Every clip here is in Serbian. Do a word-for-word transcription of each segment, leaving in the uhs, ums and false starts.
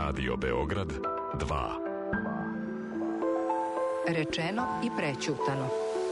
Radio Beograd dva. Rečeno i prećutano.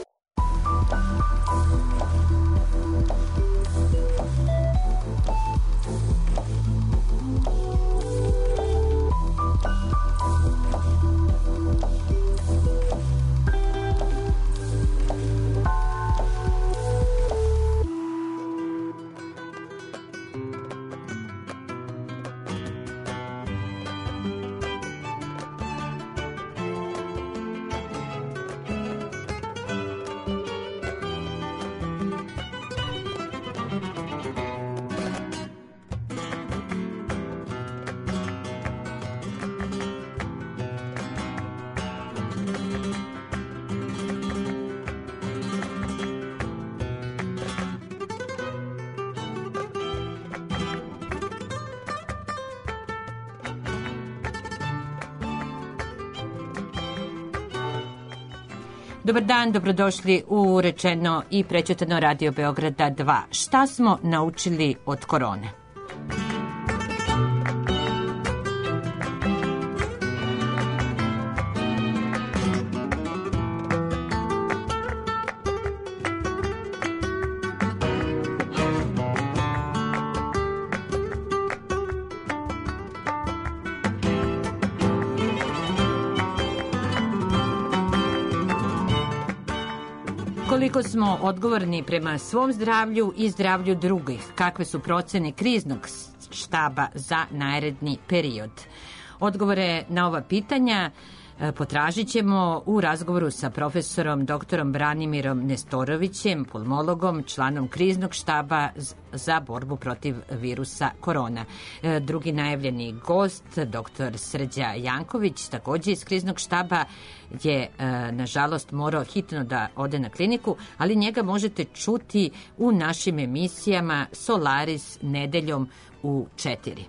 Dobar dan, dobrodošli u Rečeno i prećutano Radio Beograda dva. Šta smo naučili od korone? Koliko smo odgovorni prema svom zdravlju i zdravlju drugih? Kakve su procene kriznog štaba za naredni period? Odgovore na ova pitanja potražit ćemo u razgovoru sa profesorom doktorom Branimirom Nestorovićem, pulmologom, članom kriznog štaba za borbu protiv virusa korona. Drugi najavljeni gost, doktor Srđa Janković, takođe iz kriznog štaba, je nažalost morao hitno da ode na kliniku, ali njega možete čuti u našim emisijama Solaris nedeljom u četiri.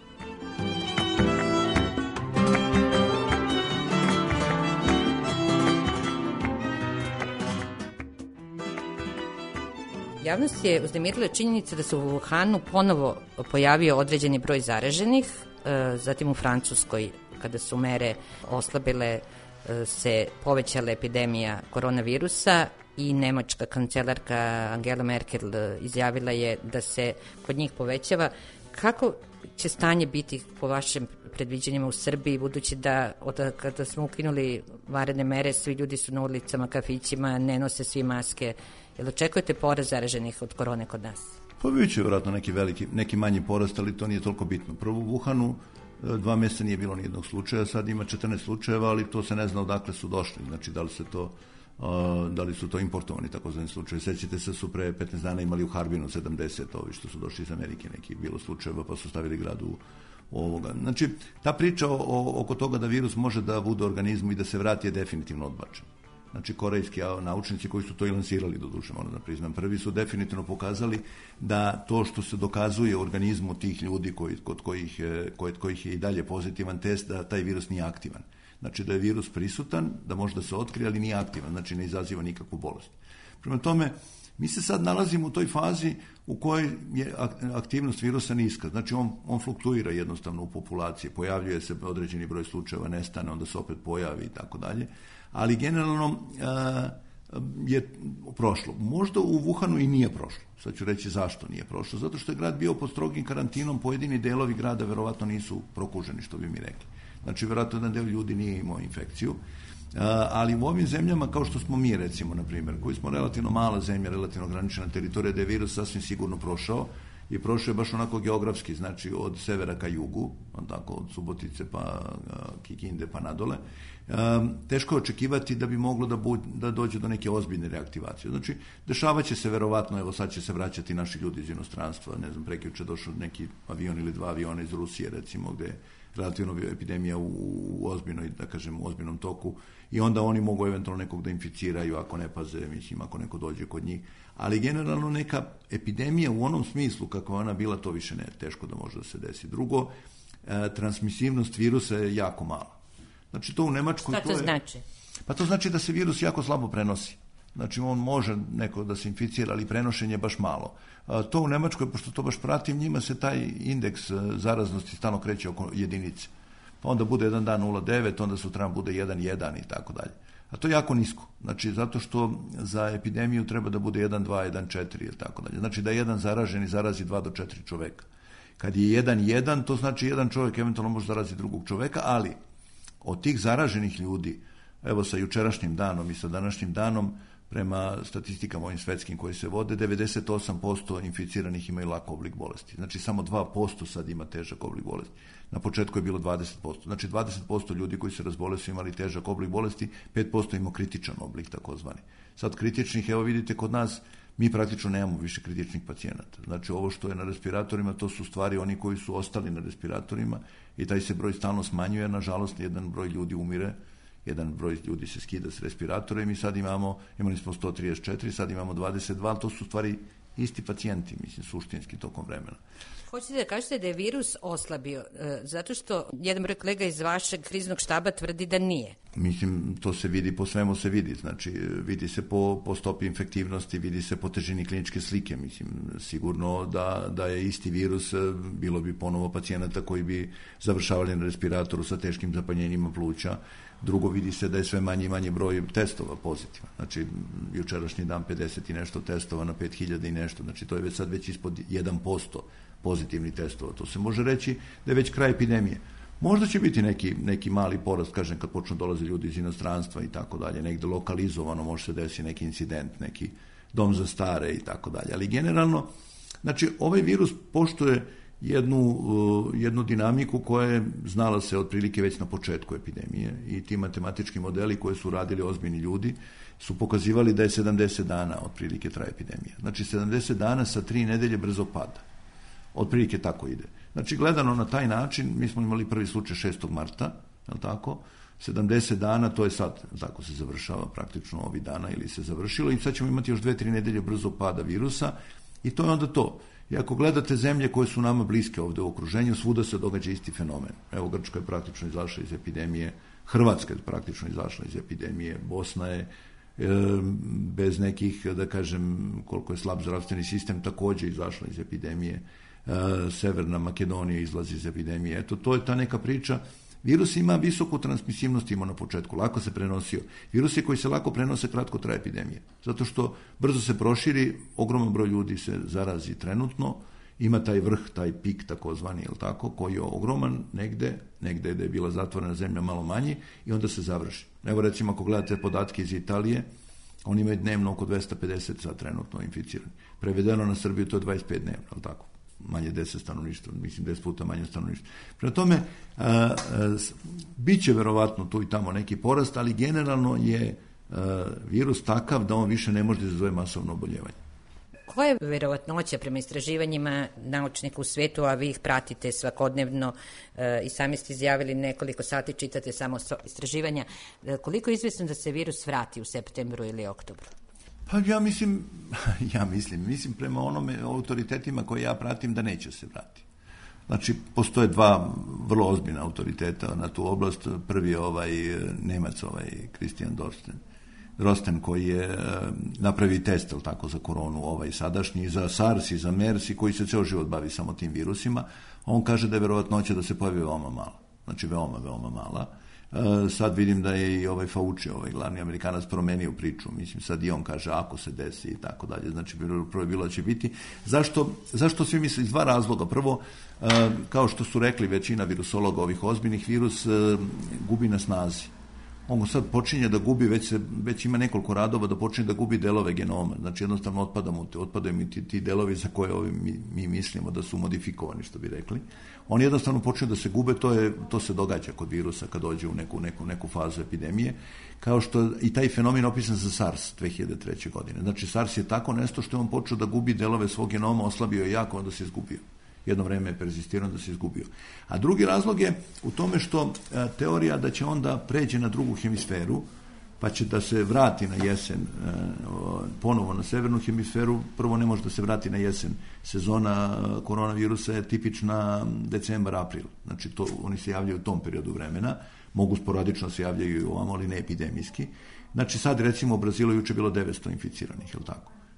Javnost je uznemirila činjenica da se u Wuhanu ponovo pojavio određeni broj zaraženih, zatim u Francuskoj, kada su mere oslabile, se povećala epidemija koronavirusa i nemačka kancelarka Angela Merkel izjavila je da se kod njih povećava. Kako će stanje biti po vašim predviđenjima u Srbiji, budući da od kada smo ukinuli vanredne mere, svi ljudi su na ulicama, kafićima, ne nose svi maske? Jel očekujete porast zaraženih od korone kod nas? Pa bit će vjerojatno neki veliki, neki manji porast, ali to nije toliko bitno. Prvo u Wuhanu dva mjeseca nije bilo nijednog slučaja, sad ima četrnaest slučajeva, ali to se ne zna odakle su došli. Znači, da li se to Uh, da li su to importovani takozvani slučaje. Sećate se, su pre petnaest dana imali u Harbinu sedamdeset ovi što su došli iz Amerike, neki bilo slučajeva, pa su stavili grad u ovoga. Znači, ta priča o, o, oko toga da virus može da bude u organizmu i da se vrati je definitivno odbačena. Znači, korejski naučnici koji su to i lansirali, do duše, moram da priznam, prvi su definitivno pokazali da to što se dokazuje u organizmu tih ljudi koji, kod kojih, kod kojih je i dalje pozitivan test, da taj virus nije aktivan. Znači da je virus prisutan, da može da se otkrije, ali nije aktivan, znači ne izaziva nikakvu bolest. Prema tome, mi se sad nalazimo u toj fazi u kojoj je aktivnost virusa niska. Znači on, on fluktuira jednostavno u populaciji, pojavljuje se određeni broj slučajeva, nestane, onda se opet pojavi i tako dalje. Ali generalno a, je prošlo. Možda u Wuhanu i nije prošlo. Sad ću reći zašto nije prošlo. Zato što je grad bio pod strogim karantinom, pojedini delovi grada verovatno nisu prokuženi, što bi mi rekli. Znači, vjerojatno jedan del ljudi nije imao infekciju, ali u ovim zemljama, kao što smo mi, recimo, na primjer, koji smo relativno mala zemlja, relativno ograničena teritorija, da je virus sasvim sigurno prošao, i prošao je baš onako geografski, znači od severa ka jugu, tako od Subotice pa Kikinde pa nadole, teško je očekivati da bi moglo da, bu, da dođe do neke ozbiljne reaktivacije. Znači, dešavaće se verovatno, evo sad će se vraćati naši ljudi iz inostranstva, ne znam, prekjuče došao neki avion ili dva aviona iz Rusije, recimo, gde je relativno epidemija u, u ozbiljnoj, da kažem, u ozbiljnom toku, i onda oni mogu eventualno nekog da inficiraju ako ne paze, mislim, ako neko dođe kod njih. Ali generalno neka epidemija u onom smislu kako ona bila, to više ne, teško da može da se desi. Drugo, e, transmisivnost virusa je jako mala. Znači to u Nemačkoj... Šta to, to je, znači? Pa to znači da se virus jako slabo prenosi. Znači on može neko da se inficira, ali prenošenje je baš malo. A, to u Nemačkoj, pošto to baš pratim, njima se taj indeks zaraznosti stalno kreće oko jedinice. pa onda bude jedan dan nula zarez devet, onda sutra bude jedan zarez jedan i tako dalje. A to je jako nisko. Znači, zato što za epidemiju treba da bude jedan zarez dva, jedan zarez četiri i tako dalje. Znači da jedan zaraženi zarazi dva do četiri čoveka. Kad je jedan zarez jedan, to znači jedan čovjek eventualno može zaraziti drugog čoveka, ali od tih zaraženih ljudi, evo sa jučerašnjim danom i sa današnjim danom, prema statistikama ovim svetskim koji se vode, devedeset osam posto inficiranih imaju lak oblik bolesti. Znači samo dva posto sad ima težak oblik bolesti. Na početku je bilo dvadeset posto. Znači dvadeset posto ljudi koji se razbole su imali težak oblik bolesti, pet posto ima kritičan oblik takozvani. Sad kritičnih, evo vidite kod nas, mi praktično nemamo više kritičnih pacijenata. Znači ovo što je na respiratorima, to su stvari oni koji su ostali na respiratorima i taj se broj stalno smanjuje, nažalost jedan broj ljudi umire, jedan broj ljudi se skida s respiratora i mi sad imamo, imali smo sto trideset četiri, sad imamo dvadeset dva, ali to su stvari isti pacijenti, mislim, suštinski tokom vremena. Hoćete da kažete da je virus oslabio, zato što jedan broj kolega iz vašeg kriznog štaba tvrdi da nije. Mislim, to se vidi, po svemu se vidi, znači vidi se po, po stopi infektivnosti, vidi se po težini kliničke slike, mislim, sigurno da, da je isti virus, bilo bi ponovo pacijenata koji bi završavali na respiratoru sa teškim zapaljenjima pluća. Drugo, vidi se da je sve manji i manji broj testova pozitivan. Znači, jučerašnji dan pedeset i nešto testova na pet hiljada i nešto. Znači, to je već sad već ispod jedan posto pozitivnih testova. To se može reći da je već kraj epidemije. Možda će biti neki, neki mali porast, kažem, kad počnu dolaze ljudi iz inostranstva i tako dalje. Negde lokalizovano može se desiti neki incident, neki dom za stare i tako dalje. Ali generalno, znači, ovaj virus poštuje jednu, jednu dinamiku koja je znala se otprilike već na početku epidemije i ti matematički modeli koje su radili ozbiljni ljudi su pokazivali da je sedamdeset dana otprilike traje epidemija. Znači sedamdeset dana sa tri nedelje brzo pada. Otprilike tako ide. Znači gledano na taj način, mi smo imali prvi slučaj šestog marta, je li tako? sedamdeset dana, to je sad, tako se završava praktično ovih dana ili se završilo i sad ćemo imati još dve, tri nedelje brzo pada virusa i to je onda to. I ako gledate zemlje koje su nama bliske ovde u okruženju, svuda se događa isti fenomen. Evo, Grčka je praktično izašla iz epidemije, Hrvatska je praktično izašla iz epidemije, Bosna je e, bez nekih, da kažem, koliko je slab zdravstveni sistem, takođe izašla iz epidemije, e, Severna Makedonija izlazi iz epidemije. Eto, to je ta neka priča. Virus ima visoku transmisivnost, ima na početku, lako se prenosio. Virusi koji se lako prenose, kratko traje epidemija. Zato što brzo se proširi, ogroman broj ljudi se zarazi trenutno, ima taj vrh, taj pik takozvani, jel tako, koji je ogroman negde, negde da je bila zatvorena zemlja malo manji i onda se završi. Evo recimo ako gledate podatke iz Italije, oni imaju dnevno oko dvesta pedeset sad trenutno inficirani. Prevedeno na Srbiju to je dvadeset pet dnevno, jel tako? Manje deset stanovništva, mislim deset puta manje stanovništva. Prema tome, a, a, bit će verovatno tu i tamo neki porast, ali generalno je a, virus takav da on više ne može da izazove masovno oboljevanje. Koja je verovatnoća prema istraživanjima naučnika u svetu, a vi ih pratite svakodnevno e, i sami ste izjavili nekoliko sati, čitate samo istraživanja, e, koliko je izvesno da se virus vrati u septembru ili oktobru? Pa ja mislim, ja mislim, mislim prema onome autoritetima koje ja pratim da neće se vratiti. Znači, postoje dva vrlo ozbiljna autoriteta na tu oblast. Prvi je ovaj Nemac, ovaj Christian Drosten, Drosten koji je napravi test, ali tako, za koronu, ovaj sadašnji, za SARS i za MERS i koji se ceo život bavi samo tim virusima. On kaže da je verovatnoća da se pojavi veoma mala. Znači, veoma, veoma mala. Sad vidim da je i ovaj Fauci, ovaj glavni Amerikanac, promenio priču. Mislim, sad i on kaže ako se desi i tako dalje. Znači, prvo bilo će biti. Zašto, zašto svi misle? Iz dva razloga. Prvo, kao što su rekli većina virusologa ovih ozbiljnih, virus gubi na snazi. On sad počinje da gubi, već, se, već ima nekoliko radova da počinje da gubi delove genoma. Znači, jednostavno otpadamo, otpadaju mi ti, ti delovi za koje ovi mi, mi mislimo da su modifikovani, što bi rekli. Oni jednostavno počinju da se gube, to, je, to se događa kod virusa kad dođe u neku, neku, neku fazu epidemije, kao što i taj fenomen opisan za SARS dve hiljade treće. godine. Znači, SARS je tako nešto što je on počeo da gubi delove svog genoma, oslabio je jako, onda se izgubio. Jedno vreme je persistirano da se izgubio. A drugi razlog je u tome što a, teorija da će onda pređe na drugu hemisferu, pa će da se vrati na jesen a, ponovo na severnu hemisferu. Prvo ne može da se vrati na jesen. Sezona koronavirusa je tipična decembar, april. Znači to, oni se javljaju u tom periodu vremena. Mogu sporadično se javljaju ovamo, ali ne epidemijski. Znači sad recimo u Brazilu juče bilo devetsto inficiranih, je li tako?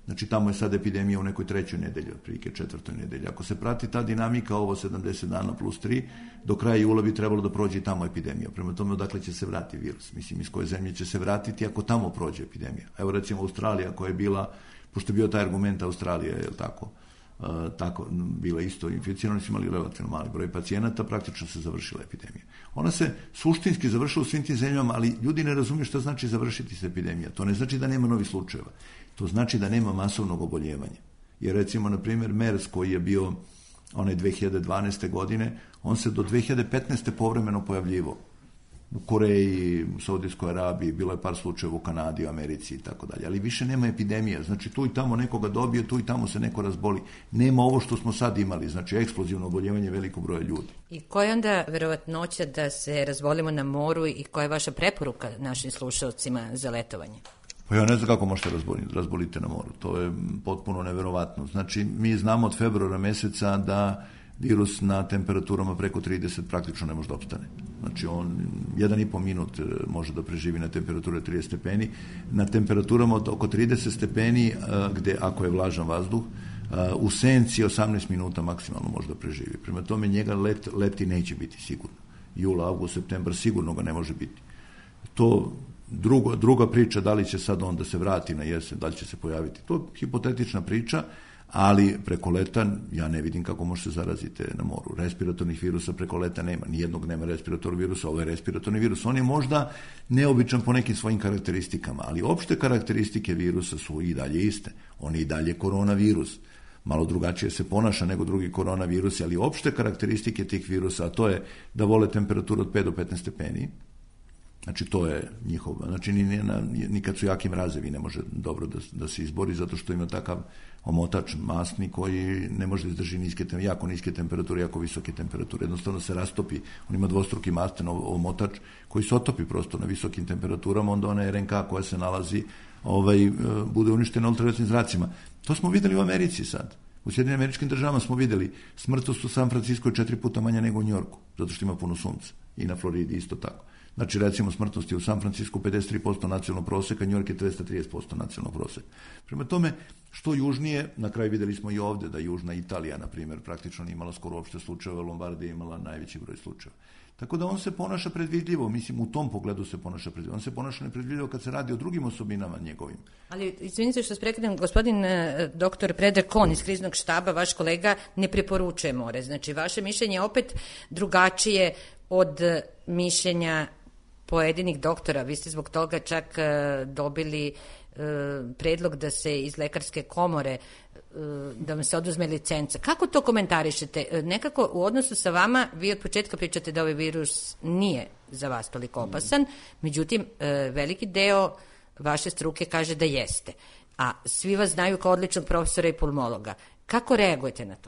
Znači tamo je sad epidemija u nekoj trećoj nedelji, otprilike četvrtoj nedelji. Ako se prati ta dinamika, ovo sedamdeset dana plus tri, do kraja jula bi trebalo da prođe i tamo epidemija. Prema tome, odakle će se vratiti virus? Mislim, iz koje zemlje će se vratiti ako tamo prođe epidemija. Evo recimo Australija koja je bila, pošto je bio taj argument Australija, je li tako, uh, tako bila isto inficirana, su imali relativno mali broj pacijenata, praktično se završila epidemija. Ona se suštinski završila u svim tim zemljama, ali ljudi ne razumiju šta znači završiti se epidemija. To ne znači da nema novih slučajeva. To znači da nema masovnog oboljevanja. Jer recimo, na primjer, MERS koji je bio onaj dve hiljade dvanaeste godine, on se do dve hiljade petnaeste povremeno pojavljivao. U Koreji, u Saudijskoj Arabiji, bilo je par slučajeva u Kanadi, u Americi i tako dalje. Ali više nema epidemija. Znači tu i tamo nekoga dobije, tu i tamo se neko razboli. Nema ovo što smo sad imali, znači eksplozivno oboljevanje velikog broja ljudi. I koja je onda verovatnoća da se razbolimo na moru i koja je vaša preporuka našim slušalcima za letovanje? Pa ja ne znam kako možete razboliti, razboliti na moru. To je potpuno neverovatno. Znači, mi znamo od februara meseca da virus na temperaturama preko trideset praktično ne može da opstane. Znači, on jedan i po minut može da preživi na temperature trideset stepeni. Na temperaturama od oko trideset stepeni, gde ako je vlažan vazduh, u senci osamnaest minuta maksimalno može da preživi. Prema tome, njega let, leti neće biti sigurno. Jula, avgust, septembar sigurno ga ne može biti. To Drugo, druga priča, da li će sad on da se vrati na jesen, da li će se pojaviti. To je hipotetična priča, ali preko leta ja ne vidim kako može se zaraziti na moru. Respiratornih virusa preko leta nema, nijednog nema respiratornog virusa, ovo je respiratorni virus. On je možda neobičan po nekim svojim karakteristikama, ali opšte karakteristike virusa su i dalje iste. On je i dalje koronavirus. Malo drugačije se ponaša nego drugi koronavirusi, ali opšte karakteristike tih virusa, a to je da vole temperaturu od pet do petnaest stepeni. Znači, to je njihov, znači ni, ni, ni kad su jaki mrazevi ne može dobro da, da se izbori, zato što ima takav omotač masni koji ne može da izdrži niske, jako niske temperature, jako visoke temperature, jednostavno se rastopi, on ima dvostruki masten omotač koji se otopi prosto na visokim temperaturama, onda ona R N K koja se nalazi ovaj, bude uništena ultravioletnim zracima. To smo videli u Americi sad. U Sjedinjenim Američkim Državama smo videli smrtnost u San Francisco je četiri puta manja nego u Njorku, zato što ima puno sunca. I na Floridi isto tako. Znači, recimo, smrtnost je u San Francisco pedeset tri posto nacionalnog proseka, New York je dvesta trideset posto nacionalnog proseka. Prema tome, što južnije, na kraju videli smo i ovde da južna Italija, na primjer, praktično nije imala skoro uopšte slučajeva, Lombardija je imala najveći broj slučajeva. Tako da on se ponaša predvidljivo, mislim, u tom pogledu se ponaša predvidljivo. On se ponaša nepredvidljivo kad se radi o drugim osobinama njegovim. Ali, izvinite što sprekidam, gospodin e, doktor Predrag Kon iz kriznog štaba, vaš kolega, ne preporučuje more. Znači, vaše mišljenje je opet drugačije od mišljenja pojedinih doktora. Vi ste zbog toga čak e, dobili e, predlog da se iz lekarske komore e, da vam se oduzme licenca. Kako to komentarišete? E, nekako u odnosu sa vama vi od početka pričate da ovaj virus nije za vas toliko opasan, međutim e, veliki deo vaše struke kaže da jeste. A svi vas znaju kao odličnog profesora i pulmologa. Kako reagujete na to?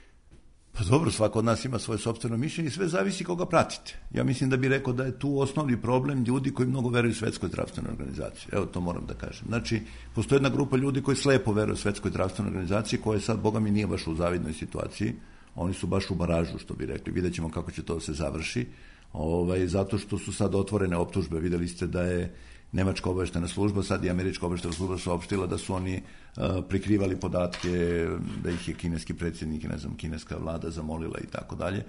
Pa dobro, svako od nas ima svoje sopstveno mišljenje i sve zavisi koga pratite. Ja mislim da bih rekao da je tu osnovni problem ljudi koji mnogo veruju Svetskoj zdravstvenoj organizaciji. Evo, to moram da kažem. Znači, postoji jedna grupa ljudi koji slepo veruju Svetskoj zdravstvenoj organizaciji, koja sad, boga mi, nije baš u zavidnoj situaciji. Oni su baš u baražu, što bi rekli. Vidjet ćemo kako će to da se završi. Ovaj, zato što su sad otvorene optužbe. Videli ste da je Nemačka obaveštena služba, sad i Američka obaveštena služba saopštila da su oni uh, prikrivali podatke, da ih je kineski predsjednik, ne znam, kineska vlada zamolila i tako dalje.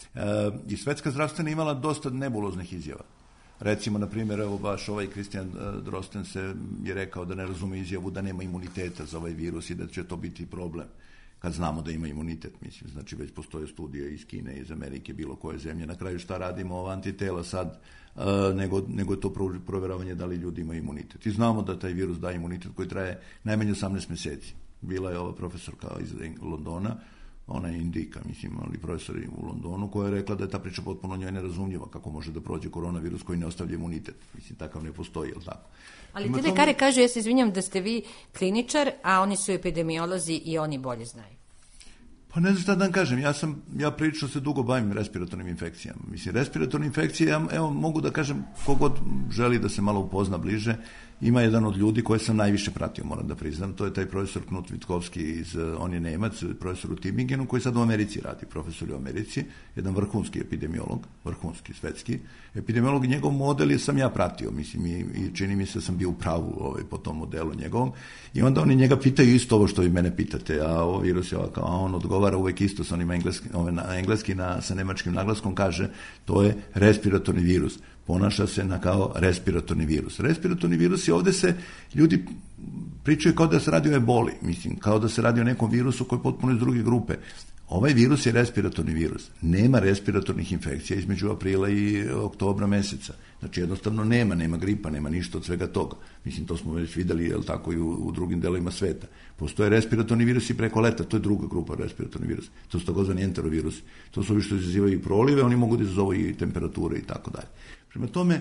I Svetska zdravstvena imala dosta nebuloznih izjava. Recimo, na primjer, evo baš ovaj Kristijan Drosten se je rekao da ne razume izjavu da nema imuniteta za ovaj virus i da će to biti problem. Kad znamo da ima imunitet, mislim, znači već postoje studije iz Kine, iz Amerike, bilo koje zemlje. Na kraju šta radimo ova antitela sad, uh, nego, nego je to provjeravanje da li ljudi imaju imunitet. I znamo da taj virus daje imunitet koji traje najmanje osamnaest meseci. Bila je ova profesorka iz Londona, ona je indika, mislim, ali profesor u Londonu, koja je rekla da je ta priča potpuno njoj nerazumljiva, kako može da prođe koronavirus koji ne ostavlja imunitet. Mislim, takav ne postoji, je li tako? Ali te lekare kažu, ja se izvinjam, da ste vi kliničar, a oni su epidemiolozi i oni bolje znaju. Pa ne znam šta da vam kažem, ja sam, ja prilično se dugo bavim respiratornim infekcijama. Mislim, respiratorne infekcije, ja, evo, mogu da kažem, kogod želi da se malo upozna bliže, ima jedan od ljudi koje sam najviše pratio, moram da priznam, to je taj profesor Knut Vitkovski, iz, on je Nemac, profesor u Tübingenu, koji sad u Americi radi, profesor u Americi, jedan vrhunski epidemiolog, vrhunski, svetski epidemiolog, i njegov model je sam ja pratio, mislim, i, i čini mi se da sam bio u pravu ovaj, po tom modelu njegovom, i onda oni njega pitaju isto ovo što vi mene pitate, a ovo virus je ovako, a on odgovara uvek isto sa onim engleski, ovaj, na engleski na, sa nemačkim naglaskom, kaže, to je respiratorni virus. Ponaša se na kao respiratorni virus. Respiratorni virus i ovde se ljudi pričaju kao da se radi o eboli, mislim, kao da se radi o nekom virusu koji je potpuno iz druge grupe. Ovaj virus je respiratorni virus. Nema respiratornih infekcija između aprila i oktobra meseca. Znači, jednostavno nema, nema gripa, nema ništa od svega toga. Mislim, to smo već videli, jel tako, i u, u drugim delovima sveta. Postoje respiratorni virusi preko leta, to je druga grupa respiratorni virus. To su takozvani enterovirusi. To su ovi što izazivaju i prolive, oni mogu da izazovu i temperature i tako dalje. Prema tome,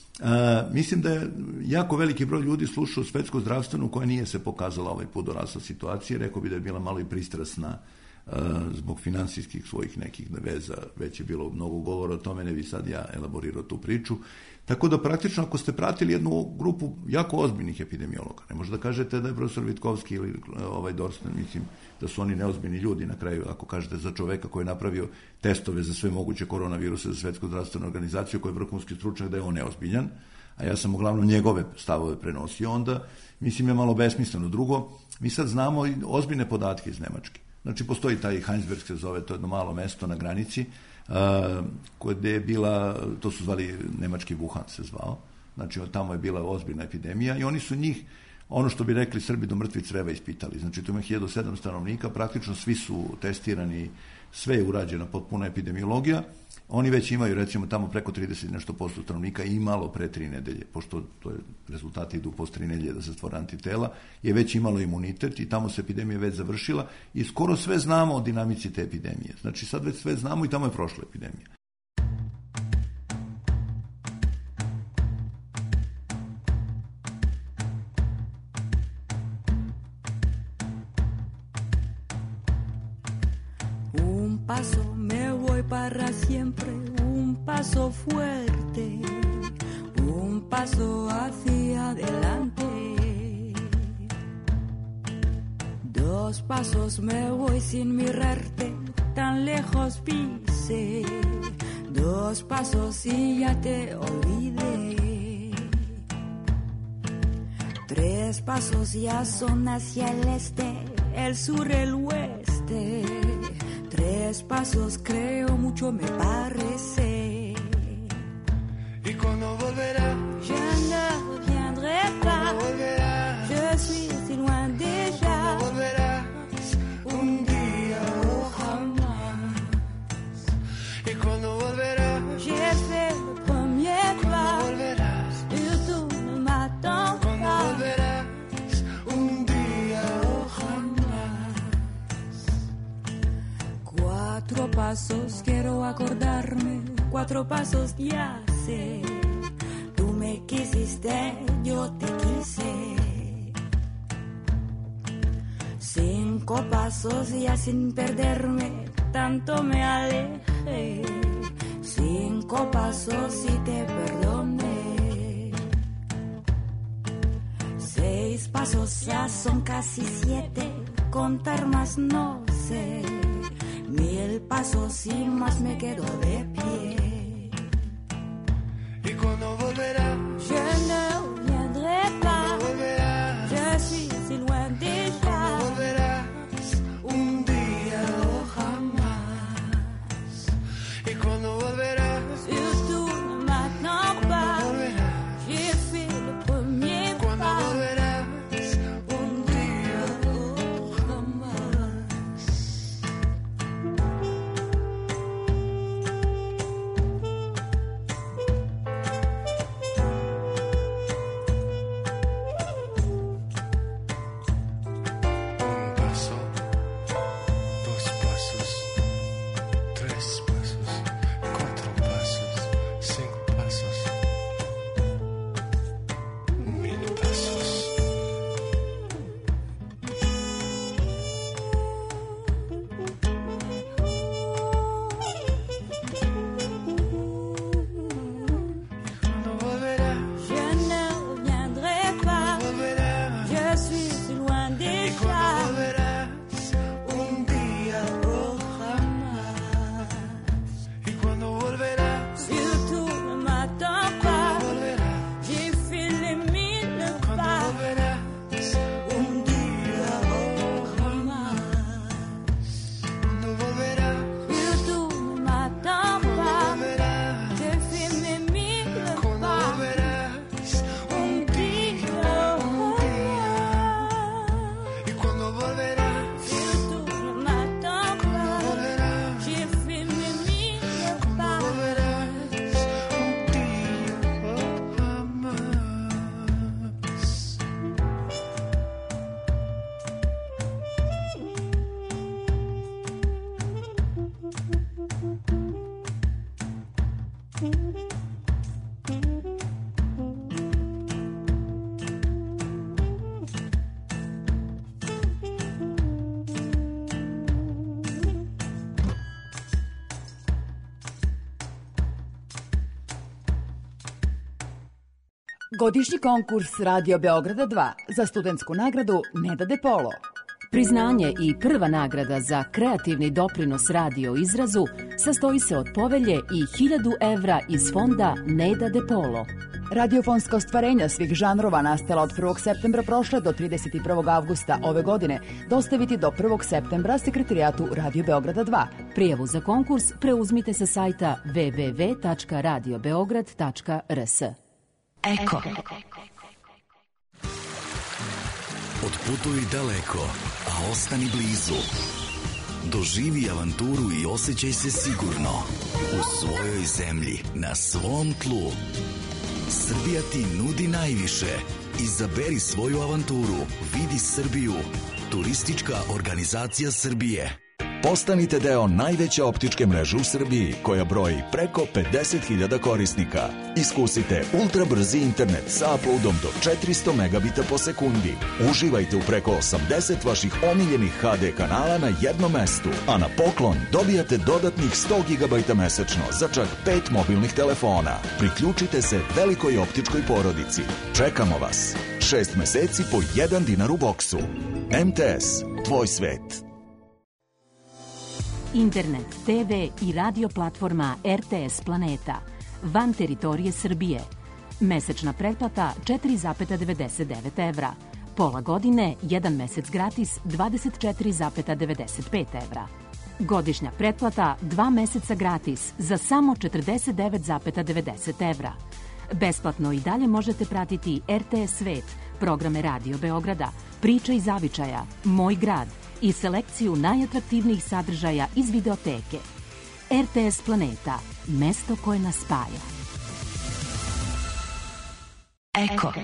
a, mislim da je jako veliki broj ljudi slušao svetsku zdravstvenu koja nije se pokazala ovaj put dorasla situacije, rekao bi da je bila malo i pristrasna a, zbog finansijskih svojih nekih veza, već je bilo mnogo govora o tome, ne bi sad ja elaborirao tu priču. Tako da praktično ako ste pratili jednu grupu jako ozbiljnih epidemiologa, ne možete da kažete da je profesor Vitkovski ili ovaj Dorsten, mislim da su oni neozbiljni ljudi na kraju, ako kažete za čoveka koji je napravio testove za sve moguće koronaviruse za Svetsku zdravstvenu organizaciju, koji je vrhunski stručnjak, da je on neozbiljan, a ja sam uglavnom njegove stavove prenosio, onda mislim je malo besmisleno. Drugo, mi sad znamo i ozbiljne podatke iz Nemačke. Znači, postoji taj Heinsberg se zove, to je jedno malo mesto na granici, Uh, gde je bila, to su zvali nemački Wuhan se zvao, znači tamo je bila ozbiljna epidemija i oni su njih, ono što bi rekli Srbi, do mrtvih creva ispitali. Znači tu ima hiljadu sedam stanovnika, praktično svi su testirani, sve je urađena potpuna epidemiologija. Oni već imaju, recimo, tamo preko trideset nešto posto stanovnika i malo pre tri nedelje, pošto to je, rezultati idu post tri nedelje da se stvore antitela, je već imalo imunitet i tamo se epidemija već završila i skoro sve znamo o dinamici te epidemije. Znači sad već sve znamo i tamo je prošla epidemija. Un paso me voy para siempre, un paso fuerte, un paso hacia adelante. Dos pasos me voy sin mirarte, tan lejos pise. Dos pasos y ya te olvidé. Tres pasos ya son hacia el este, el sur, el oeste. Tres pasos creo mucho me parece. ¿Y cuando volverá? Je ne reviendrai pas. Volverás. Je suis si loin déjà. Volverás un día o jamás. ¿Y cuando volverás? J'ai fait le premier pas. Volverás. Surtout ne m'attends Cuando pas. volverás un día o jamás. Cuatro pasos quiero acordarme, cuatro pasos ya sé. Tú me quisiste, yo te quise. Cinco pasos ya sin perderme, tanto me alejé. Cinco pasos y te perdoné. Seis pasos ya son casi siete, contar más no sé. Mil pasos y más me quedo de pie. ¿Y cuando volverás? Je ne reviendrai pas. Volverás. Je suis si loin déjà. Volverás un día o jamás. ¿Y cuando volverás? Surtout ne m'attends pas. Volverás. J'ai fait le premier Cuando pas. volverás un día o jamás. Godišnji konkurs Radio Beograda dva za studentsku nagradu Neda De Polo. Priznanje i prva nagrada za kreativni doprinos radio izrazu sastoji se od povelje i hiljadu evra iz fonda Neda De Polo. Radiofonska ostvarenja svih žanrova nastala od prvog septembra prošle do trideset prvog avgusta ove godine dostaviti do prvog septembra sekretarijatu Radio Beograda dva. Prijavu za konkurs preuzmite sa sajta w w w tačka radio beograd tačka r s. Eko. Otputuj daleko, a ostani blizu. Doživi avanturu i osjećaj se sigurno u svojoj zemlji, na svom tlu. Srbija ti nudi najviše. Izaberi svoju avanturu. Vidi Srbiju. Turistička organizacija Srbije. Postanite deo najveće optičke mreže u Srbiji, koja broji preko pedeset hiljada korisnika. Iskusite ultra brzi internet sa uploadom do četiristo megabita po sekundi. Uživajte u preko osamdeset vaših omiljenih ha de kanala na jednom mestu, a na poklon dobijate dodatnih sto gigabajta mesečno za čak pet mobilnih telefona. Priključite se velikoj optičkoj porodici. Čekamo vas. Šest meseci po jedan dinar u boksu. em te es, tvoj svet. Internet, te ve i radio platforma er te es Planeta van teritorije Srbije. Mesečna pretplata četiri zarez devedeset devet evra. Pola godine, jedan mesec gratis dvadeset četiri zarez devedeset pet evra. Godišnja pretplata dva meseca gratis za samo četrdeset devet zarez devedeset evra. Besplatno i dalje možete pratiti er te es Svet, programe Radio Beograda, Priča i zavičaja, Moj grad i selekciju najatraktivnijih sadržaja iz videoteke. er te es Planeta, mesto koje nas spaja. Eko.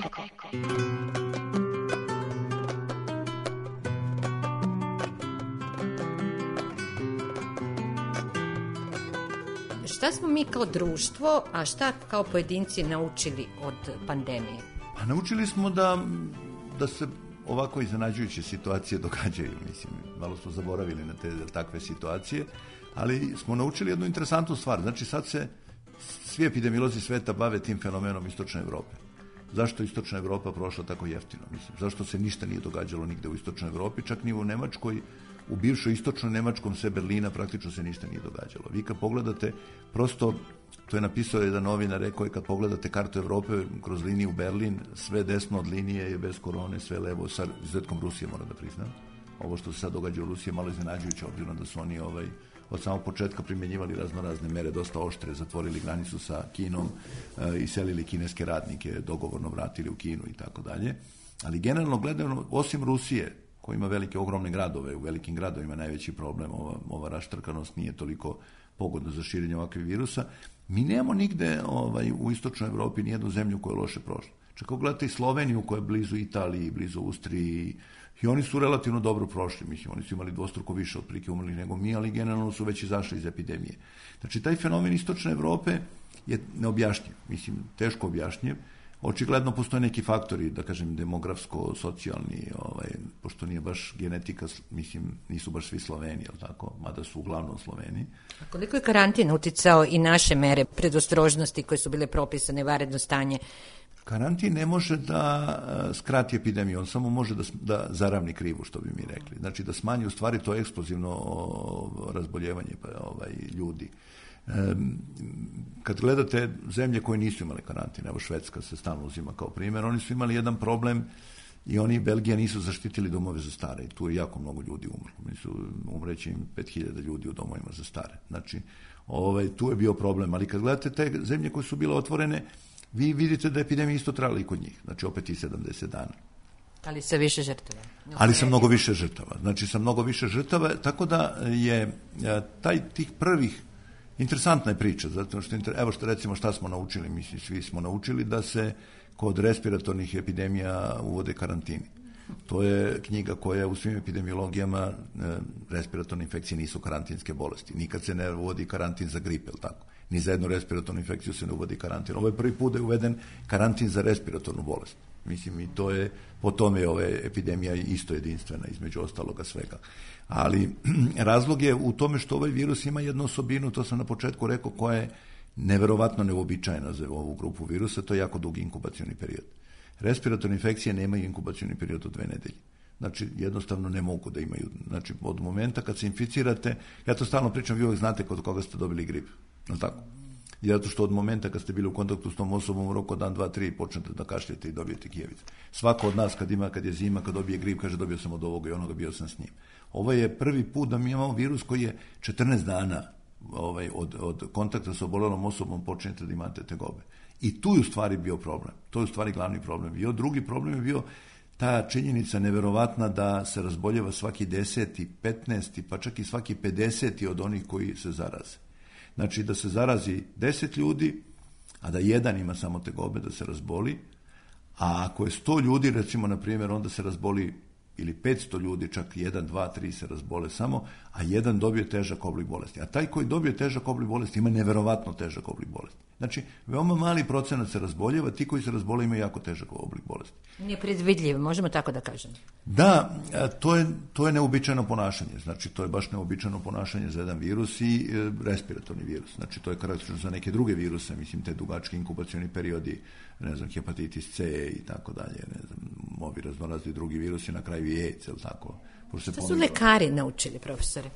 Šta smo mi kao društvo, a šta kao pojedinci naučili od pandemije? Pa naučili smo da, da se ovako iznenađujuće situacije događaju, mislim, malo smo zaboravili na te takve situacije, ali smo naučili jednu interesantnu stvar. Znači, sad se svi epidemiolozi sveta bave tim fenomenom Istočne Evrope. Zašto Istočna Evropa prošla tako jeftino? Mislim, zašto se ništa nije događalo nigde u Istočnoj Evropi, čak ni u Nemačkoj, u bivšoj istočno Nemačkom sve Berlina praktično se ništa nije događalo. Vi kad pogledate, prosto, to je napisao jedan novinar, rekao je kad pogledate kartu Evrope kroz liniju Berlin, sve desno od linije je bez korone, sve levo, sa izuzetkom Rusije, moram da priznam. Ovo što se sad događa u Rusiji je malo iznenađujuće, obzirom da su oni ovaj, od samog početka primjenjivali raznorazne mere, dosta oštre, zatvorili granicu sa Kinom, e, iselili kineske radnike, dogovorno vratili u Kinu i tako dalje. Ali generalno gledano, osim Rusije, koja ima velike, ogromne gradove, u velikim gradovima najveći problem, ova, ova raštrkanost nije toliko pogodna za širenje ovakvih virusa, mi nemamo nigde ovaj, u Istočnoj Evropi nijednu zemlju koja je loše prošla. Čak ako gledate i Sloveniju koja je blizu Italiji, blizu Austriji, i oni su relativno dobro prošli, mislim, oni su imali dvostruko više otprilike umrlih nego mi, ali generalno su već izašli iz epidemije. Znači, taj fenomen Istočne Evrope je neobjašnjiv, mislim, teško objašnjiv. Očigledno postoje neki faktori, da kažem, demografsko-socijalni, ovaj, pošto nije baš genetika, mislim, nisu baš svi Sloveni, jel tako, mada su uglavnom Sloveni. A koliko je karantin uticao i naše mere predostrožnosti koje su bile propisane, vanredno stanje? Karantin ne može da skrati epidemiju, on samo može da, da zaravni krivu, što bi mi rekli. Znači da smanji u stvari to eksplozivno razboljevanje ovaj, ljudi. Kad gledate zemlje koje nisu imale karantin, evo Švedska se stalno uzima kao primjer, oni su imali jedan problem i oni Belgija nisu zaštitili domove za stare i tu je jako mnogo ljudi umrlo. Mi su umreći im pet hiljada ljudi u domovima za stare. Znači, ovaj, tu je bio problem, ali kad gledate te zemlje koje su bile otvorene, vi vidite da je epidemija isto trajala i kod njih, znači opet i sedamdeset dana. Ali sa više žrtava. Ali sa mnogo više žrtava, znači sa mnogo više žrtava, tako da je taj tih prvih, interesantna je priča, zato što, evo što recimo šta smo naučili, mislim, svi smo naučili da se kod respiratornih epidemija uvode karantini. To je knjiga koja u svim epidemiologijama, respiratorne infekcije nisu karantinske bolesti. Nikad se ne uvodi karantin za grip, ili tako? Ni za jednu respiratornu infekciju se ne uvodi karantin. Ovo je prvi put da je uveden karantin za respiratornu bolest. Mislim, i to je, po tome je ova epidemija isto jedinstvena, između ostaloga svega. Ali razlog je u tome što ovaj virus ima jednu osobinu, to sam na početku rekao, koja je neverovatno neuobičajena za ovu grupu virusa, to je jako dug inkubacioni period. Respiratorne infekcije nemaju inkubacioni period od dve nedelje. Znači, jednostavno ne mogu da imaju. Znači, od momenta kad se inficirate, ja to stalno pričam, vi uvijek znate kod koga ste dobili grip. No tako? Zato što od momenta kad ste bili u kontaktu s tom osobom u roku dan, dva, tri počnete da kašljete i dobijete kijevice. Svako od nas kad ima, kad je zima, kad dobije grip, kaže dobio sam od ovoga i onoga, bio sam s njim. Ovo je prvi put da mi imamo virus koji je četrnaest dana ovaj, od, od kontakta sa obolelom osobom počinjete da imate tegobe. I tu je u stvari bio problem. To je u stvari glavni problem bio. Drugi problem je bio ta činjenica neverovatna da se razboljeva svaki deseti, petnaesti, pa čak i svaki pedeseti od onih koji se zaraze. Znači da se zarazi deset ljudi, a da jedan ima samo tegobe, da se razboli, a ako je sto ljudi, recimo, na primjer, onda se razboli, ili petsto ljudi, čak jedan, dva, tri se razbole samo, a jedan dobije težak oblik bolesti. A taj koji dobije težak oblik bolesti ima neverovatno težak oblik bolesti. Znači, veoma mali procenat se razboljeva, ti koji se razbole imaju jako težak oblik bolesti. Nepredvidljiv, možemo tako da kažemo. Da, to je, to je neobičajno ponašanje. Znači, to je baš neobičajno ponašanje za jedan virus i e, respiratorni virus. Znači, to je karakterično za neke druge viruse, mislim, te dugački inkubacioni periodi, ne znam, hepatitis C i tako dalje, ne znam, ovi raznorazni drugi virusi, na kraju i AIDS, ili tako. Što su lekari naučili, profesore?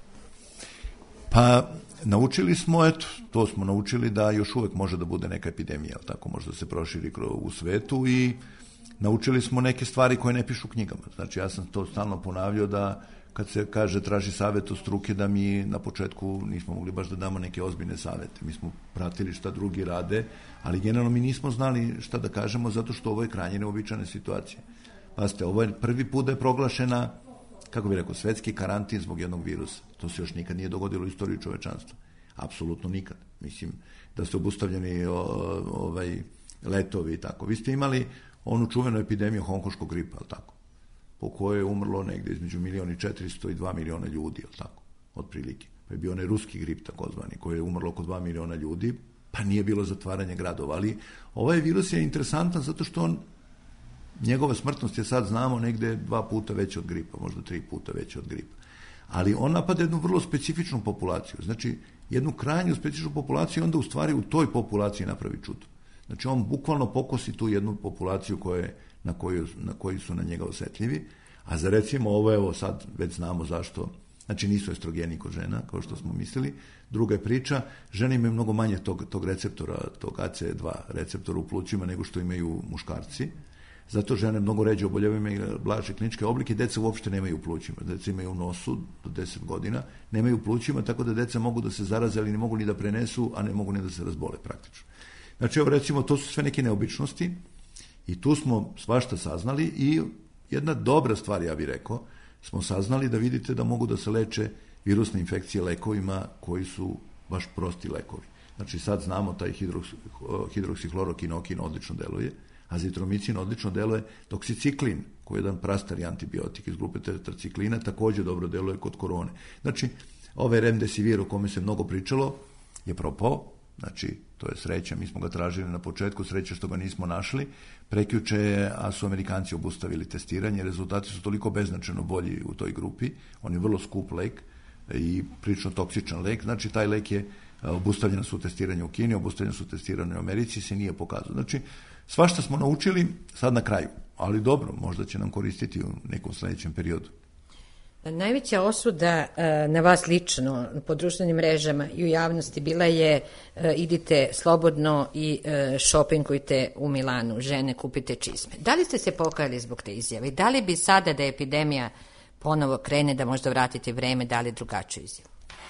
Pa, naučili smo, eto, to smo naučili da još uvek može da bude neka epidemija, tako možda se proširi u svetu i naučili smo neke stvari koje ne pišu u knjigama. Znači, ja sam to stalno ponavljao da kad se kaže traži savjet od struke, da mi na početku nismo mogli baš da damo neke ozbiljne savjete. Mi smo pratili šta drugi rade, ali generalno mi nismo znali šta da kažemo zato što ovo je krajnje neobičajna situacija. Pazite, ovo je prvi put da je proglašena, kako bih rekao, svetski karantin zbog jednog virusa. To se još nikad nije dogodilo u istoriji čovečanstva. Apsolutno nikad. Mislim, da ste obustavljeni o, ovaj, letovi i tako. Vi ste imali onu čuvenu epidemiju hongkoškog gripa, ali tako, po kojoj je umrlo negde između milion i četiristo i dva miliona ljudi, ali tako, otprilike. Pa je bio onaj ruski grip, takozvani, koji je umrlo oko dva miliona ljudi, pa nije bilo zatvaranje gradova. Ali ovaj virus je interesantan zato što on, njegova smrtnost je sad znamo negde dva puta veća od gripa, možda tri puta veća od gripa. Ali on napada jednu vrlo specifičnu populaciju, znači jednu krajnju specifičnu populaciju i onda u stvari u toj populaciji napravi čudo. Znači on bukvalno pokosi tu jednu populaciju koje, na, koju, na koji su na njega osetljivi, a za recimo ovo, evo sad već znamo zašto, znači nisu estrogeni kod žena, kao što smo mislili. Druga je priča, žene imaju mnogo manje tog, tog receptora, tog A C E dva receptora u plućima nego što imaju muškarci. Zato žene mnogo ređe oboljevaju i blaže kliničke oblike, deca uopšte nemaju u plućima. Deca imaju u nosu do deset godina, nemaju u plućima, tako da deca mogu da se zaraze, ali ne mogu ni da prenesu, a ne mogu ni da se razbole praktično. Znači, evo recimo, to su sve neke neobičnosti i tu smo svašta saznali i jedna dobra stvar, ja bih rekao, smo saznali da vidite da mogu da se leče virusne infekcije lekovima koji su baš prosti lekovi. Znači, sad znamo taj hidroks, hidroksihlorokinokin odlično deluje, azitromicin odlično deluje, doksiciklin, koji je jedan prastari antibiotik iz grupe tetraciklina, također dobro deluje kod korone. Znači, ovaj remdesivir o kome se mnogo pričalo je propao, znači, to je sreća, mi smo ga tražili na početku, sreća što ga nismo našli, prekjuče, a su Amerikanci obustavili testiranje, rezultati su toliko beznačajno bolji u toj grupi, on je vrlo skup lek i prilično toksičan lek, znači taj lek je obustavljeno su testiranje u Kini, obustavljeno su testiranje u Americi, se nije pokazao. Znači, svašta smo naučili sad na kraju, ali dobro, možda će nam koristiti u nekom sledećem periodu. Najveća osuda na vas lično po društvenim mrežama i u javnosti bila je idite slobodno i šopingujte u Milanu, žene kupite čizme. Da li ste se pokajali zbog te izjave? Da li bi sada da epidemija ponovo krene da možda vratite vreme, da li drugačiju izjavu?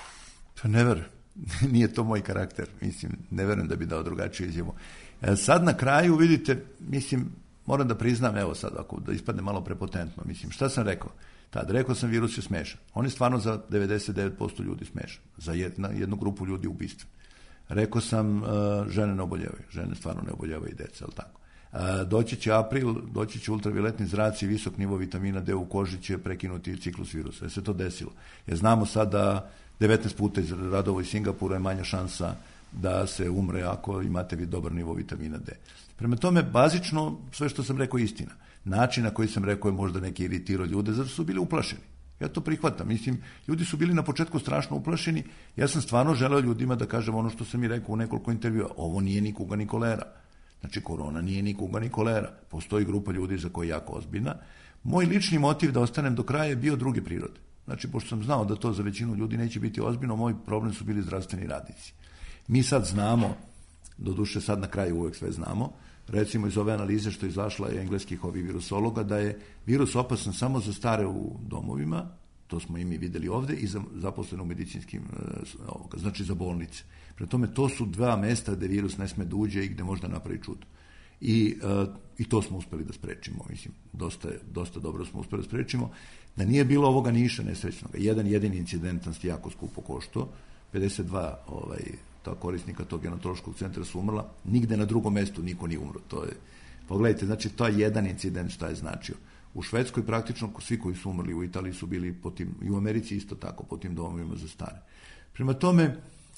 Pa ne verujem. Nije to moj karakter. Mislim, ne verujem da bi dao drugačiju izjavu. Sad na kraju, vidite, mislim, moram da priznam, evo sad, ako da ispadne malo prepotentno, mislim, šta sam rekao? Tad, rekao sam, virus je smešan. On je stvarno za devedeset devet posto ljudi smešan. Za jedna, jednu grupu ljudi ubistven. Rekao sam, uh, žene ne oboljevaju. Žene stvarno ne oboljevaju i deca, ali tako. Uh, doći će april, doći će ultravioletni zraci, visok nivo vitamina D u koži će prekinuti ciklus virusa. Je se to desilo? Jer znamo sad da devetnaest puta iz radova iz Singapura je manja šansa da se umre ako imate dobar nivo vitamina D. Prema tome, bazično, sve što sam rekao je istina. Način na koji sam rekao je možda neki iritirao ljude, zato su bili uplašeni. Ja to prihvatam. Mislim, ljudi su bili na početku strašno uplašeni. Ja sam stvarno želeo ljudima da kažem ono što sam i rekao u nekoliko intervjua. Ovo nije ni kuga ni kolera. Znači, korona nije ni kuga ni kolera. Postoji grupa ljudi za koje je jako ozbiljna. Moj lični motiv da ostanem do kraja je bio druge prirode. Znači, pošto sam znao da to za većinu ljudi neće biti ozbiljno, moj problem su bili zdravstveni radnici. Mi sad znamo, doduše sad na kraju uvek sve znamo, recimo iz ove analize što je izašla je engleskih ovih virusologa, da je virus opasan samo za stare u domovima, to smo i mi videli ovde, i za zaposlene u medicinskim, ovoga, znači za bolnice. Pre tome, to su dva mesta gde virus ne sme da uđe i gde možda napravi čudo. I, uh, i to smo uspeli da sprečimo, mislim, dosta, dosta dobro smo uspeli da sprečimo. Da nije bilo ovoga niša nesrećnog, jedan jedini incident nas je jako skupo koštao, pedeset dva ovaj, ta korisnika tog genetološkog centra su umrla, nigde na drugom mestu niko nije umro. To je, pogledajte, znači to je jedan incident šta je značio. U Švedskoj praktično svi koji su umrli, u Italiji su bili po tim, i u Americi isto tako, po tim domovima za stare. Prema tome,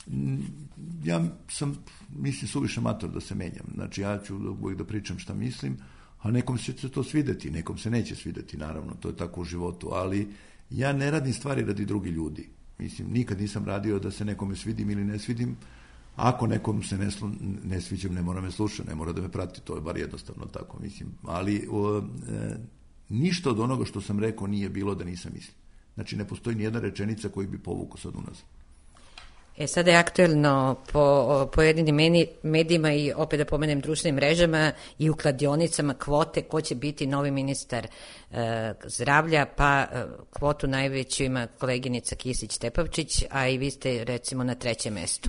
ja sam, mislim, suviše mator da se menjam. Znači, ja ću uvijek da pričam šta mislim, a nekom će se to svideti, nekom se neće svideti, naravno, to je tako u životu, ali ja ne radim stvari radi drugi ljudi. Mislim, nikad nisam radio da se nekome svidim ili ne svidim. Ako nekom se ne, slu, ne sviđam, ne mora me slušati, ne mora da me prati, to je bar jednostavno tako, mislim. Ali o, e, ništa od onoga što sam rekao nije bilo da nisam mislio. Znači, ne postoji nijedna rečenica koju bi povukao sad unazad. E, sada je aktuelno po pojedinim medijima i opet da pomenem društvenim mrežama i u kladionicama kvote ko će biti novi ministar e, zdravlja, pa e, kvotu najveću ima koleginica Kisić-Tepavčić, a i vi ste recimo na trećem mestu.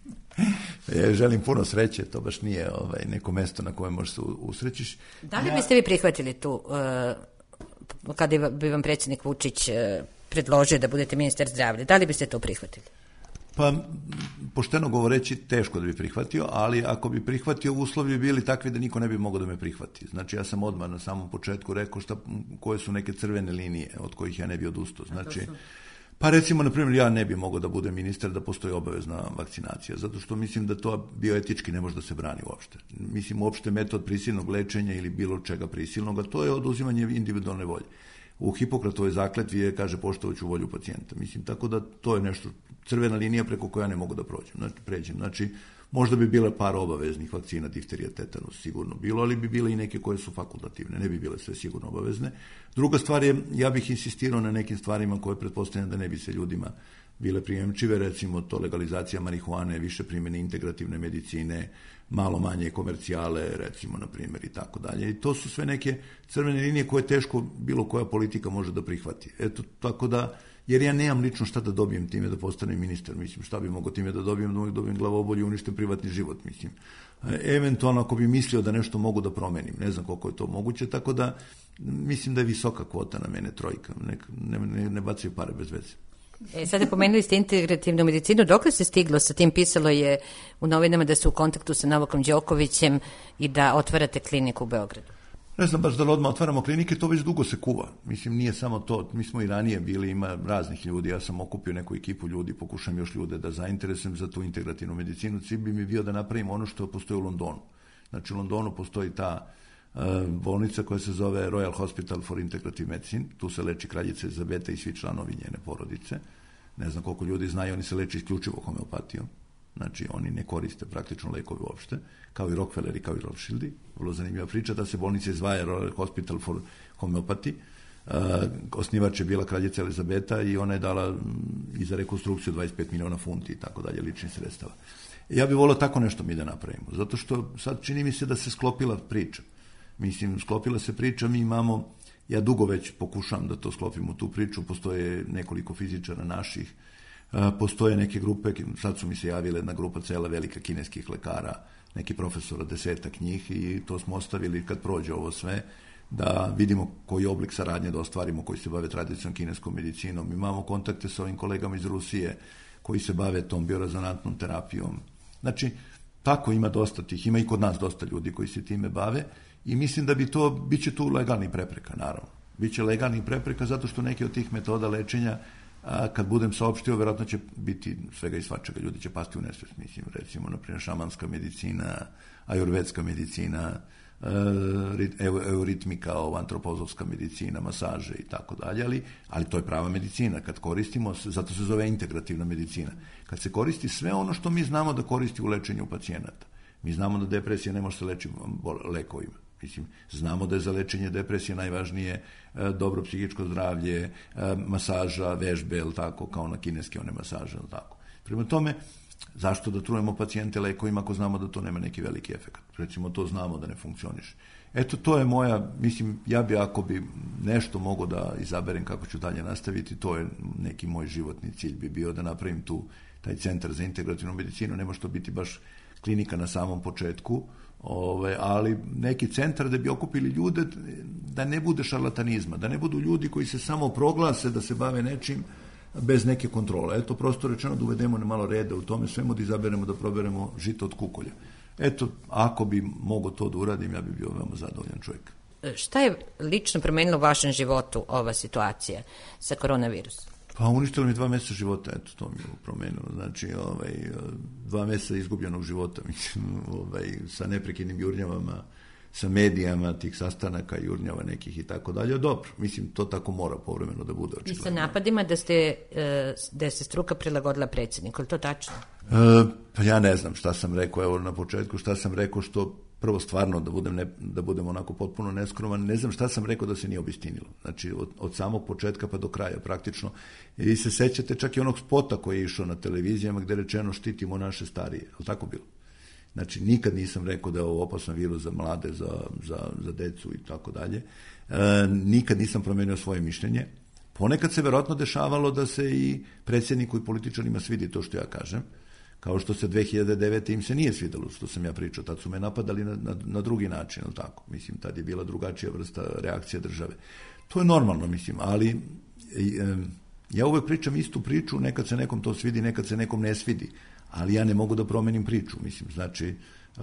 Ja želim puno sreće, to baš nije ovaj, neko mesto na koje možeš se usrećiš. Da li ja... biste vi prihvatili tu, e, kada bi vam predsjednik Vučić e, predložio da budete ministar zdravlja, da li biste to prihvatili? Pa, pošteno govoreći, teško da bi prihvatio, ali ako bi prihvatio, uslovi bi bili takvi da niko ne bi mogao da me prihvati. Znači, ja sam odmah na samom početku rekao šta, koje su neke crvene linije od kojih ja ne bi odustao. Znači, pa recimo, na primjer, ja ne bi mogao da budem ministar da postoji obavezna vakcinacija, zato što mislim da to bioetički ne može da se brani uopšte. Mislim, uopšte metod prisilnog lečenja ili bilo čega prisilnog, a to je oduzimanje individualne volje. U Hipokratovoj zakletvi je, kaže, poštovaću volju pacijenta. Mislim, tako da to je nešto, crvena linija preko koja ne mogu da prođem, znači, pređem. Znači, možda bi bile par obaveznih vakcina, difterija, tetanus, sigurno bilo, ali bi bile i neke koje su fakultativne, ne bi bile sve sigurno obavezne. Druga stvar je, ja bih insistirao na nekim stvarima koje pretpostavljam da ne bi se ljudima bile primjemčive, recimo to legalizacija marihuane, više primjene integrativne medicine, malo manje komercijale, recimo, na primjer, i tako dalje. I to su sve neke crvene linije koje teško bilo koja politika može da prihvati. Eto, tako da, jer ja nemam lično šta da dobijem time da postanem ministar, mislim, šta bi mogao time da dobijem, da uvijek dobijem glavobolju i uništem privatni život, mislim. Eventualno, ako bi mislio da nešto mogu da promenim, ne znam koliko je to moguće, tako da, mislim da je visoka kvota na mene, trojka, ne, ne, ne, ne bacaju pare bez veze. E, sada pomenuli ste integrativnu medicinu, dokle se stiglo sa tim? Pisalo je u novinama da su u kontaktu sa Novakom Đokovićem i da otvarate kliniku u Beogradu. Ne znam baš da li odmah otvaramo klinike, to već dugo se kuva. Mislim, nije samo to, mi smo i ranije bili, ima raznih ljudi, ja sam okupio neku ekipu ljudi, pokušam još ljude da zainteresujem za tu integrativnu medicinu. Cilj bi mi bio da napravimo ono što postoji u Londonu. Znači, u Londonu postoji ta uh, bolnica koja se zove Royal Hospital for Integrative Medicine, tu se leči kraljica Elizabeta i svi članovi njene porodice. Ne znam koliko ljudi znaju, oni se leče isključivo homeopatijom. Znači, oni ne koriste praktično lekove uopšte, kao i Rockefeller i kao i Rothschildi. Vrlo zanimljiva priča, da se bolnica izdvaja Royal Hospital for Homeopathy. Uh, osnivač je bila kraljica Elizabeta i ona je dala i za rekonstrukciju dvadeset pet miliona funti i tako dalje, ličnih sredstava. Ja bih volio tako nešto mi da napravimo, zato što sad čini mi se da se sklopila priča. Mislim, sklopila se priča, mi imamo, ja dugo već pokušam da to sklopim u tu priču, postoje nekoliko fizičara naših, postoje neke grupe, sad su mi se javile jedna grupa cela velika kineskih lekara, neki profesora, desetak njih, i to smo ostavili kad prođe ovo sve, da vidimo koji oblik saradnje da ostvarimo, koji se bave tradicionalnom kineskom medicinom. Imamo kontakte sa ovim kolegama iz Rusije koji se bave tom biorezonantnom terapijom. Znači, tako ima dosta tih, ima i kod nas dosta ljudi koji se time bave, i mislim da bi to, bit će tu legalni prepreka, naravno. Biće legalni prepreka zato što neke od tih metoda lečenja, a kad budem saopštio, verovatno će biti svega i svačega, ljudi će pasti u nesvest, mislim, recimo, na primjer, šamanska medicina, ajurvedska medicina, euritmika, antropozovska medicina, masaže i tako dalje, ali, ali to je prava medicina. Kad koristimo, zato se zove integrativna medicina, kad se koristi sve ono što mi znamo da koristi u lečenju pacijenata. Mi znamo da depresija ne može se lečiti lekovima. Mislim, znamo da je za lečenje depresije najvažnije e, dobro psihičko zdravlje, e, masaža, vežbe, ili tako, kao na kineske one masaže, ili tako. Prema tome, zašto da trujemo pacijente lekovima ako znamo da to nema neki veliki efekt? Recimo, to znamo da ne funkcioniše. Eto, to je moja, mislim, ja bi ako bi nešto mogo da izaberem kako ću dalje nastaviti, to je neki moj životni cilj bi bio da napravim tu taj centar za integrativnu medicinu. Ne može to biti baš klinika na samom početku, ove, ali neki centar da bi okupili ljude, da ne bude šarlatanizma, da ne budu ljudi koji se samo proglase da se bave nečim bez neke kontrole. Eto, prosto rečeno da uvedemo malo reda u tome svemu, da izaberemo, da proberemo žito od kukolja. Eto, ako bi mogo to da uradim, ja bi bio veoma zadovoljan čovjek. Šta je lično promenilo u vašem životu ova situacija sa koronavirusom? Pa uništilo mi dva mjeseca života, eto, to mi je promenilo. Znači, ovaj, dva mjeseca izgubljenog života, mislim, ovaj, sa neprekidnim jurnjavama, sa medijama, tih sastanaka, jurnjava nekih i tako dalje. Dobro, mislim, to tako mora povremeno da bude očigledno. I sa napadima da, ste, da se struka prilagodila predsjedniku, je li to tačno? E, pa ja ne znam šta sam rekao, evo na početku, šta sam rekao što prvo stvarno da budem, ne, da budem onako potpuno neskroman, ne znam šta sam rekao da se nije obistinilo. Znači, od, od samog početka pa do kraja praktično. I vi se sećate čak i onog spota koji je išao na televizijama gde je rečeno štitimo naše starije. Je li tako bilo? Znači, nikad nisam rekao da je ovo opasan virus za mlade, za, za, za decu i tako dalje. E, nikad nisam promenio svoje mišljenje. Ponekad se verovatno dešavalo da se i predsjedniku i političarima svidi to što ja kažem. Kao što se dve hiljade devete im se nije svidalo što sam ja pričao, tad su me napadali na, na, na drugi način, ili tako. Mislim, tad je bila drugačija vrsta reakcije države. To je normalno, mislim, ali e, ja uvek pričam istu priču, nekad se nekom to svidi, nekad se nekom ne svidi, ali ja ne mogu da promenim priču, mislim, znači, e,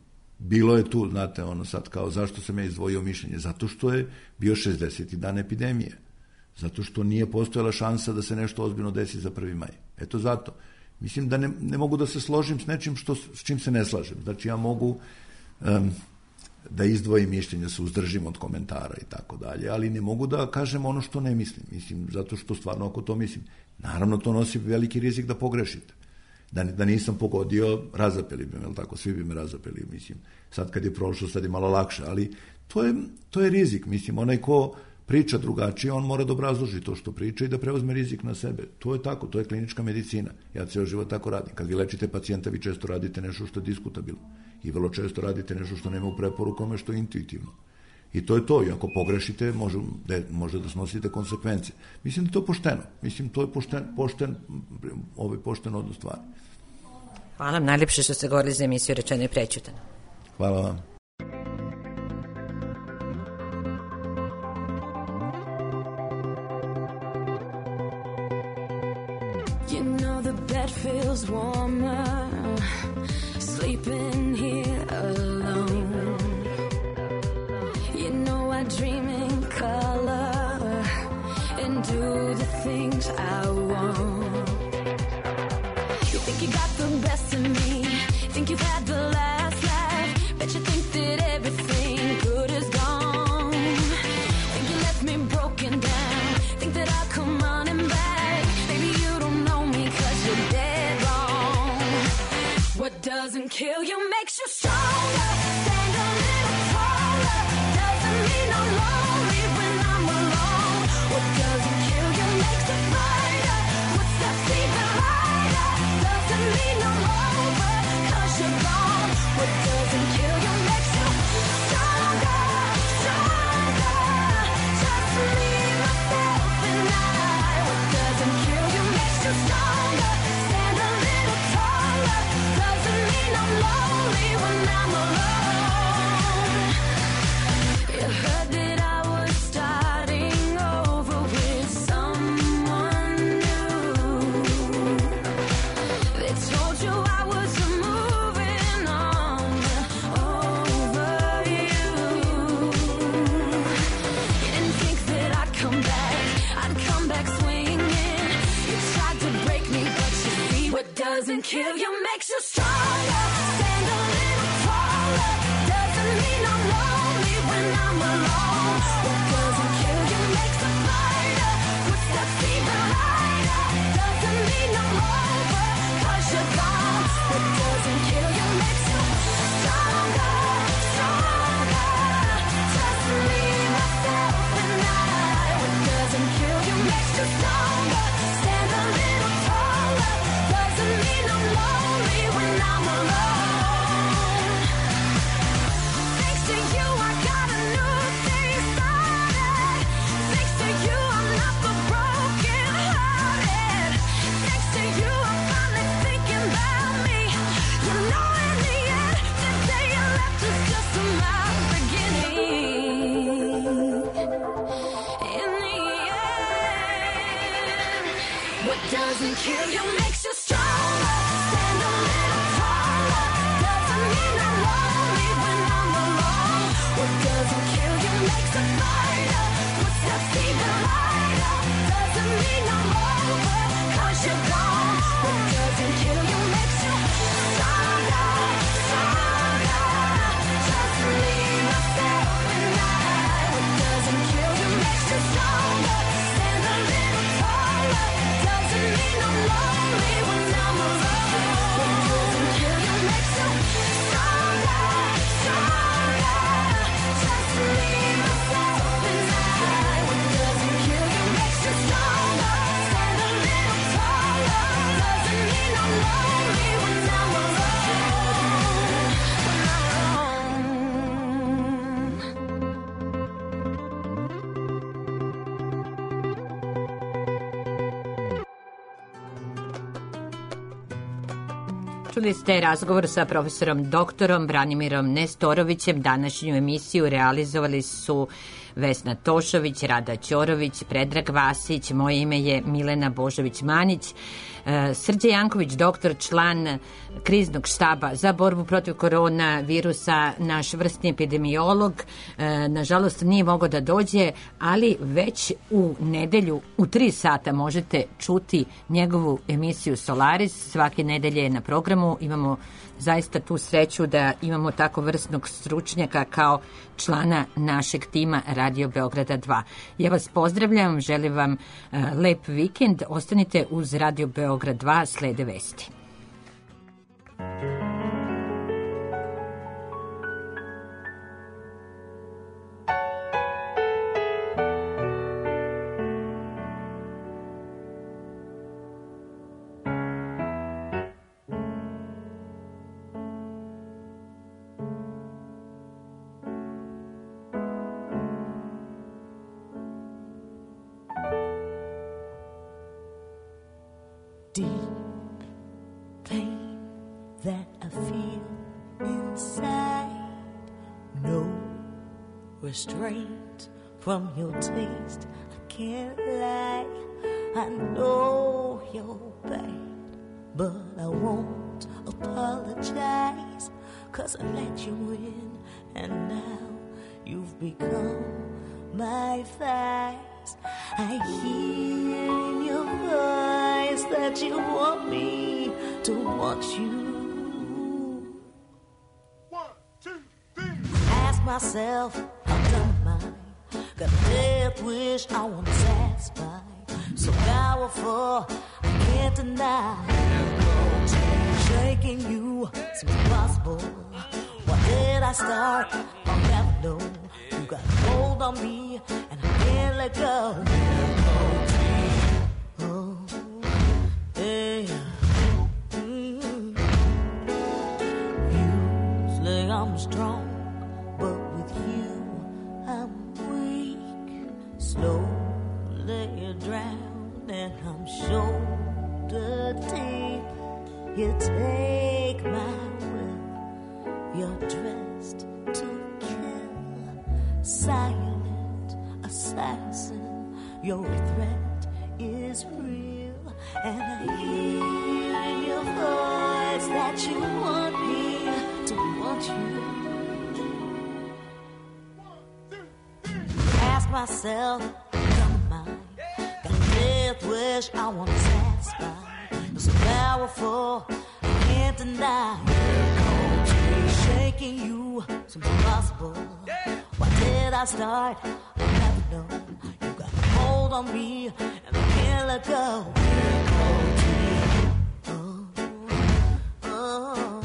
bilo je tu, znate, ono sad kao, zašto sam ja izdvojio mišljenje? Zato što je bio šezdeseti dan epidemije, zato što nije postojala šansa da se nešto ozbiljno desi za prvi maj. Eto zato. Mislim da ne, ne mogu da se složim s nečim što, s čim se ne slažem. Znači ja mogu um, da izdvojim mišljenje, da se uzdržim od komentara i tako dalje, ali ne mogu da kažem ono što ne mislim. Mislim, zato što stvarno ako to mislim. Naravno, to nosi veliki rizik da pogrešite. Da, da nisam pogodio, razapeli bi me, jel tako? Svi bi me razapeli, mislim. Sad kad je prošlo, sad je malo lakše, ali to je, to je rizik. Mislim, onaj ko priča drugačije, on mora da obrazloži to što priča i da preuzme rizik na sebe. To je tako, to je klinička medicina. Ja ceo život tako radim. Kad vi lečite pacijenta, vi često radite nešto što je diskutabilno. I vrlo često radite nešto što nema u preporukama, što je intuitivno. I to je to. I ako pogrešite, može, de, može da snosite konsekvence. Mislim da je to pošteno. Mislim, to je pošten, pošten, ovaj pošten odnos stvari. Hvala vam najljepše što ste govorili za emisiju Rečeno i prećutano. Hvala vam. You know the bed feels warmer, sleeping here alone. You know I dream in color and do the things I want. You think you got the best of me, think you've had the last laugh, bet you think that everything good is gone. Think you left me broken down, think that I'll come running back. Maybe you don't know me 'cause you're dead wrong. What doesn't kill you makes you stronger. Stand a little taller. Doesn't mean I'm lonely when I'm alone. What doesn't kill you makes you brighter. What steps even lighter. Doesn't mean I'm over 'cause you're gone. What doesn't kill you makes you stronger, stronger. Just me, myself, and I. What doesn't kill you makes you stronger. Stand a little taller. Doesn't mean I'm lonely when I'm alone. You heard that I was starting over with someone new. They told you I was moving on over you. You didn't think that I'd come back, I'd come back swinging. You tried to break me, but you see what doesn't kill you makes you stronger. Stand a little taller. Doesn't mean I'm lost. What doesn't kill you makes you stronger. Stand a little taller. Doesn't mean I'm lonely when I'm alone. What doesn't kill you makes a fighter. Footsteps even lighter. Doesn't mean I'm over, 'cause you're gone. What doesn't kill you makes you stronger, stronger. Just leave myself and I. What doesn't kill you makes you stronger. Stand a little taller. Doesn't mean I'm lonely when I'm alone. What doesn't kill you makes you stronger, stronger. Just leave myself and I. What doesn't kill you makes you stronger. Stand a little taller. Doesn't mean I'm lonely when I'm alone. When I'm Čuli ste razgovor sa profesorom doktorom Branimirom Nestorovićem. Današnju emisiju realizovali su Vesna Tošović, Rada Ćorović, Predrag Vasić, moje ime je Milena Božović-Manjić. E, Srđe Janković, doktor, član kriznog štaba za borbu protiv korona virusa, naš vrstni epidemiolog, e, nažalost nije mogao da dođe, ali već u nedelju u tri sata možete čuti njegovu emisiju Solaris. Svake nedelje je na programu. Imamo zaista tu sreću da imamo tako vrsnog stručnjaka kao člana našeg tima Radio Beograda dva. Ja vas pozdravljam, želim vam uh, lep vikend. Ostanite uz Radio Beograd dva, slede vesti. Deep pain that I feel inside, no restraint from your taste. I can't lie, I know you're bad, but I won't apologize, 'cause I let you in and now you've become my vice. I hear in your voice that you want me to want you. One, two, three. Ask myself, I've done mine. Got a death wish I want to satisfy. So powerful, I can't deny. Shaking you seems impossible. Why did I start? I'll never know. You got a hold on me and I can't let go. Oh, yeah. Mm. Usually I'm strong, but with you I'm weak. Slowly you drown and I'm shoulder deep. You take my will. You're dressed to kill. Silent assassin, your threat is real. And I hear in your voice that you want me to want you. Ask myself, come mine. Got a death wish I want to satisfy. You're so powerful, I can't deny. Shaking you seems impossible. Why did I start? I never know. You got a hold on me and I can't let go. Oh, oh.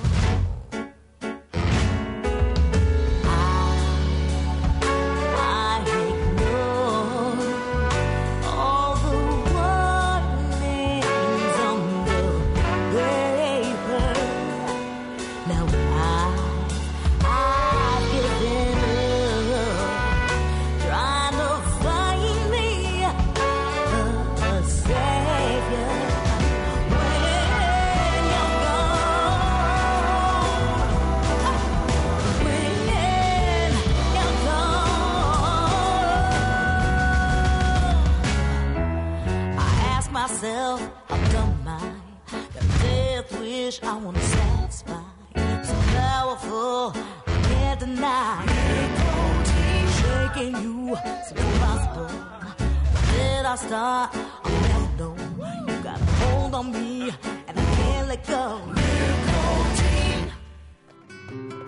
I, I ignore all the warnings on the paper. Now I I've given up, trying to find me a, a savior. myself, I've done mine. The death wish I want to satisfy. So powerful, I can't deny. Shaking you seems impossible. Where did I start? I never know. You got a hold on me, and I can't let go. Nicotine.